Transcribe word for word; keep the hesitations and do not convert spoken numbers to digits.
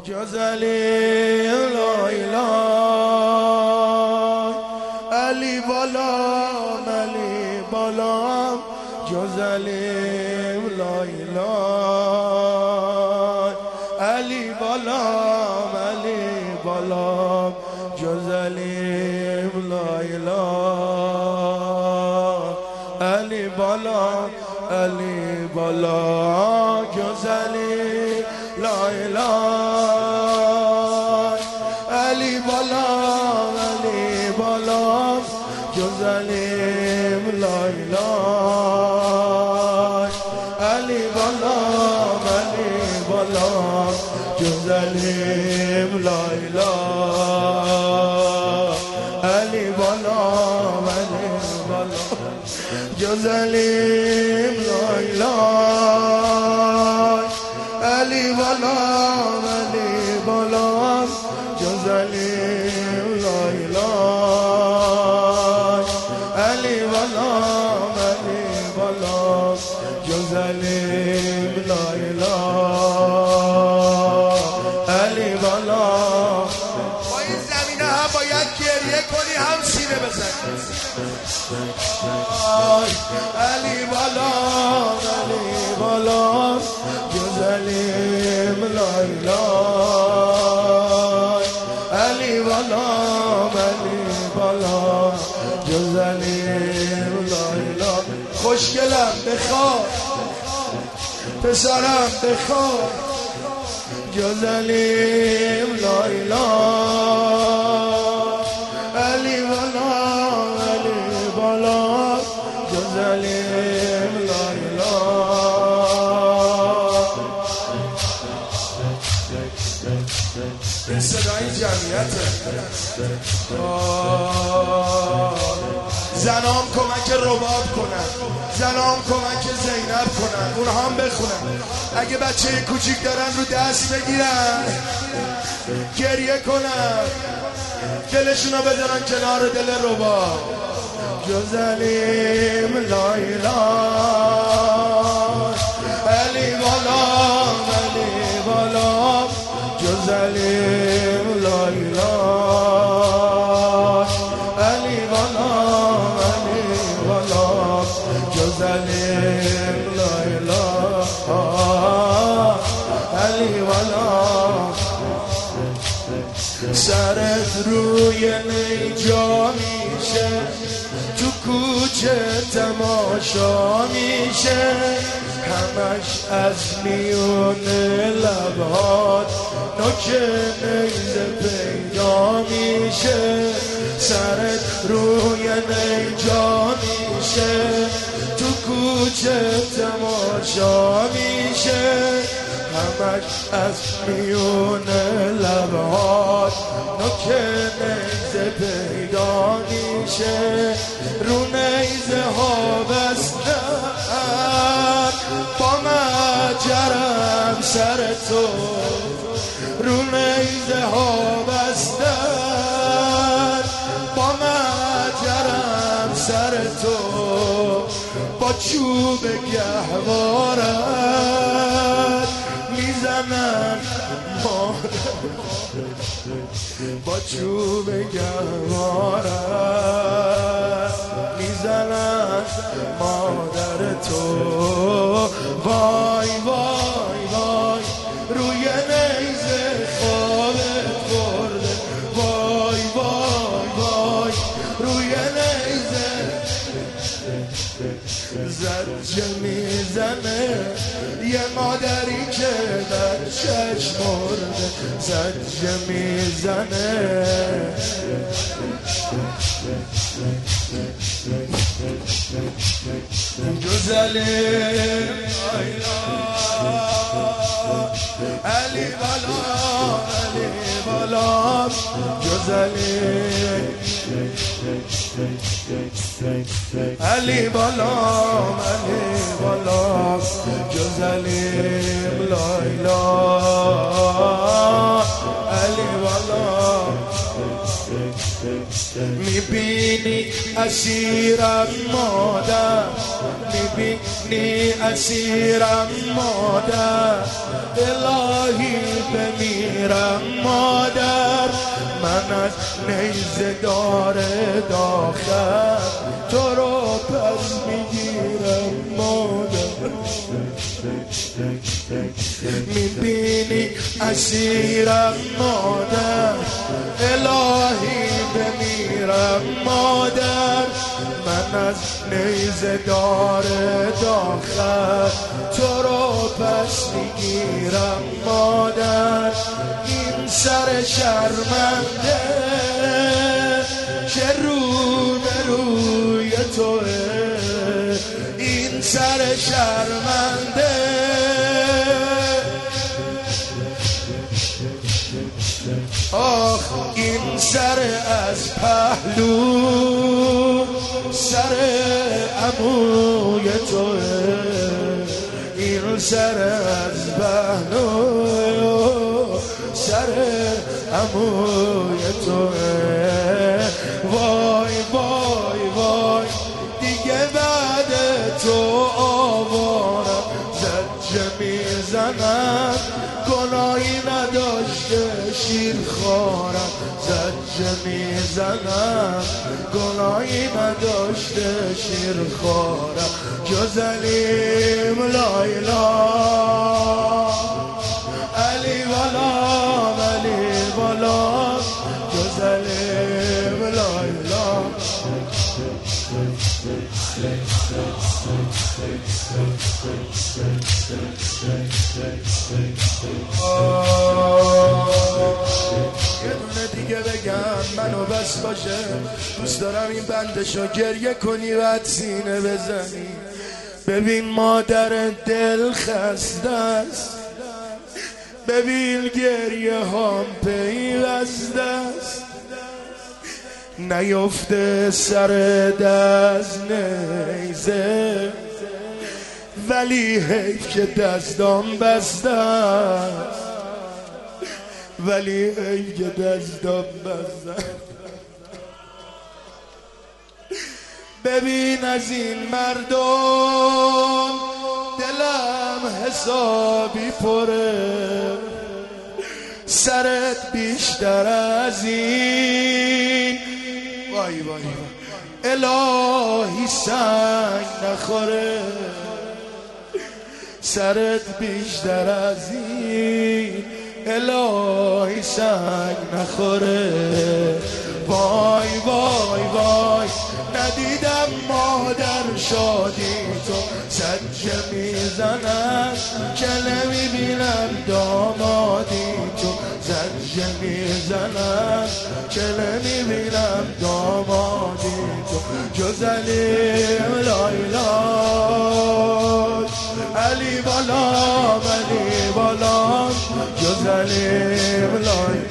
جز علی لا اله علی بالام علی بالام جز علی لا اله علی بالام علی بالام جز علی لا اله علی بالام علی بالام جز علی لا اله علی بالام علی بالام جز علی لا اله علی بالام علی بالام جز علی لا اله علی بالام علی بالام جز علی لا اله علی بالام علی بالام جز علی لا اله علی بالام علی بالام جز علی لا اله علی بالام. با این زمینه هم باید گریه کنی هم سینه بزنی. علی بالام علی بالام جز علی لا اله علی بالام علی بالام جز علی لا اله. خوشگلم بخواب پسرم بخواب جز علی لا اله علی بالام علی بالام جز علی لا اله. این صدای جمعیته. زنام کمک رباب کنن، زنام کمک زینب کنن، اونها هم بخونن. اگه بچه کوچیک دارن رو دست بگیرن گریه کنن، دلشونو بذارن کنار دل رباب. جز علی لا اله علی بالام علی بالام جز علی لا اله علی بالام علی بالام جز علی لا اله علی بالام. سرت روی نیجا میشه، تو کوچه تماشا میشه، همش از میون لبات نوک نیزه پیدا میشه. سرت روی نیجا میشه، تو کوچه تماشا میشه، همش از میون لبات نوک نیزه پیدا میشه. رو نیزه ها بستن با مجرم سر تو، رو نیزه ها بستن با مجرم سر تو، با چوب گهوارت میزنن با چوب گهوارت میزنن مادر تو. وای وای وای روی نیزه خوابت برده، وای وای وای روی نیزه زجه میزنه یه مادری که بچه‌ش مرده، زجه میزنه جز علی علی بالام علی بالام جز علی علی بالام علی بالام جز علی لا اله علی بالام. میبینی اسیرم مادر، میبینی اسیرم مادر، الهی بمیر میگیرم مادر، من از نیزه دار داخل تو رو پس میگیرم مادر. میبینی اسیرم مادر، الهی بمیرم مادر، من از نیزه دار داخل تو رو پس میگیرم مادر. این سر شرمنده که رو به روی توه، این سر شرمنده آخ این سر از پهلو سر عموی توه، این سر از پهلو سر عموی توه. وای وای وای دیگه بعد تو آوارم زجه میزنم، گناهی نداشته شیر خورم زجه میزنم، گناهی نداشته شیر خورم. جزلیم لایلا علی والام علی والام، جزلیم لایلا یه دونه دیگه بگم منو بس باشه، دوست دارم این بندشو گریه کنی و حد سینه بزنی. ببین مادر دل خسته است، ببین گریه هم پیوسته است، نیفته سر دست نیزه ولی حیف که دستام بسته است، ولی حیف که دستام بسته. ببین از این مردم دلم حسابی پره، سرت بیشتر از این وای وای الهی سنگ نخوره، سرت بیشتر از این الهی سنگ نخوره. وای وای وای ندیدم مادر شادی تو سجه میزنم، که نمیبینم دامادی تو سجه میزنم، که نمیبینم دامادی تو. جزلیم لایلا علی بالام علی بالام، جزلیم لایلا